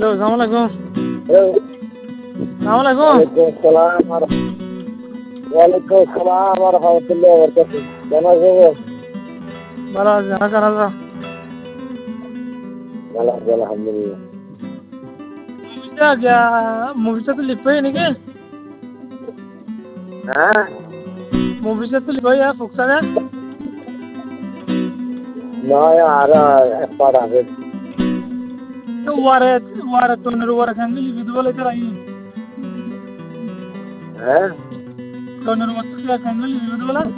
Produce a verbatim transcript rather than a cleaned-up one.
আসসালামু আলাইকুম। হ্যালো। আসসালামু আলাইকুম। ওয়ালাইকুম আসসালাম আর ওয়ালাইকুম আসসালাম ওয়া রাহমাতুল্লাহি ওয়া বারাকাতুহু। কেমন আছেন? ভালো আছি। হাজার হাজার ভালো আছি আলহামদুলিল্লাহ। মুভিটা গিয়া মুভিটা তো লিপ পাই নাকি? হ্যাঁ? মুভিটা তো লিপ পাই ফুকসারে। নয় আর এক পার আছে। তো ওয়ারে ওয়ারে তোনের ওয়ারে খাঙ্গি লিপি বলে তার আই। হ্যাঁ? তোনের ওয়ারে খাঙ্গি লিপি বলে